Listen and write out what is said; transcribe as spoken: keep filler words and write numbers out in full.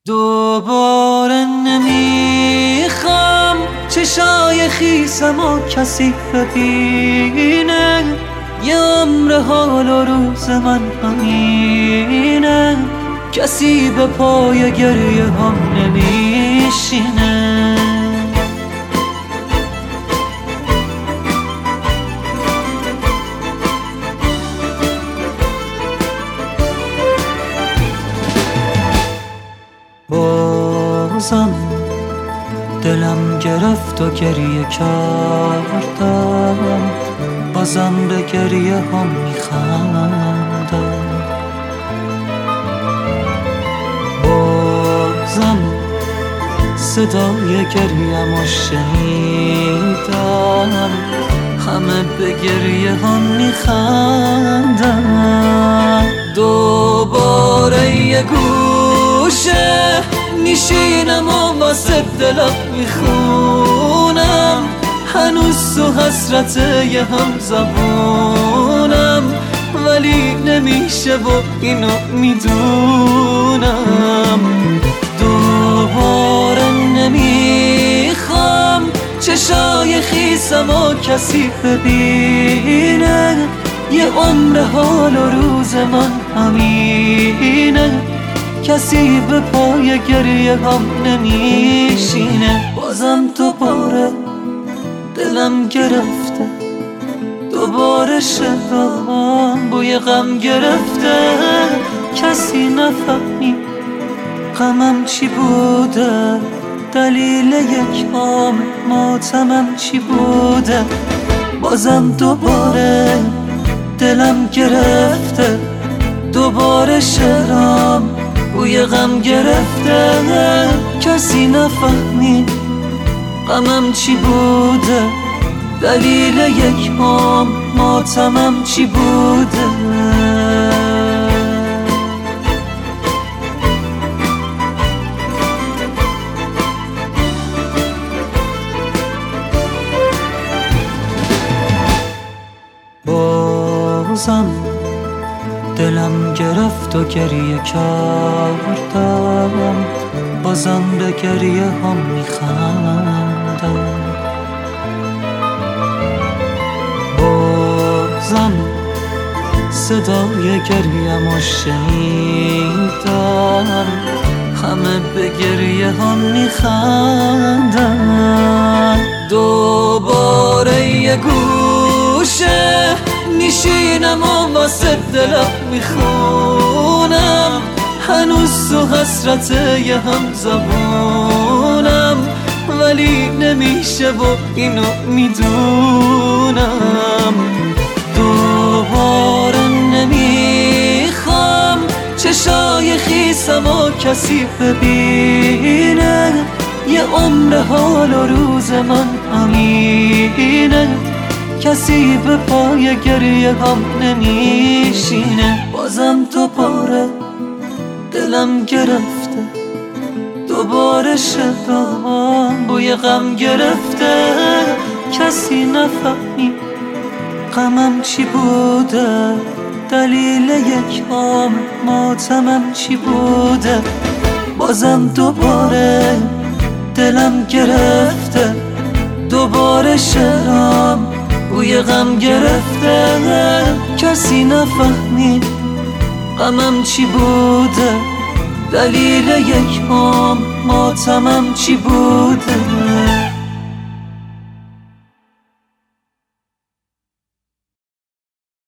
دوباره نمیخوام چشای خیسم و کسی ببینه، یه عمر حال و روز من همینه، کسی به پای گریه هم نمیشینه. بازم دلم گرفت و گریه کردم، بازم به گریه هم میخندم. بازم صدای گریم و شنیدم، همه به گریه هم میخندم. دوباره یه گوشه میشینم و واسه دلم میخونم، هنوز تو حسرت یه هم زبونم، ولی نمیشه و اینو میدونم. دوباره نمیخوام چشای خیسم و کسی ببینه، یه عمر حال و روز من همینه، کسی به پای گریه هم نمیشینه. بازم دوباره دلم گرفته، دوباره شدم بوی غم گرفته، کسی نفهمید غمم چی بوده، دلیل یک عام ماتمم چی بوده. بازم دوباره دلم گرفته، دوباره شدم بوی غم گرفته، کسی نفهمید غمم چی بوده، دلیل یک عام ماتمم چی بوده. بازم دلم گرفت و گریه کردم، بازم به گریه هم میخندم. بازم صدای گریم و شنیدم، همه به گریه هم میخندم. دوباره یه گوشه میشینم و واسه دلم میخونم، هنوز تو حسرت یه هم زبونم، ولی نمیشه و اینو میدونم. دوباره نمیخوام چشای خیسم و کسی ببینه، یه عمر حال و روز من همینه، کسی به پای گریه هم نمیشینه. بازم دوباره دلم گرفته، دوباره شدم بوی غم گرفته، کسی نفهمید غمم چی بوده، دلیل یک عام ماتمم چی بوده. بازم دوباره دلم گرفته، دوباره شدم بوی غم گرفته، کسی نفهمید غمم چی بوده، دلیل یک عام ماتمم چی بوده.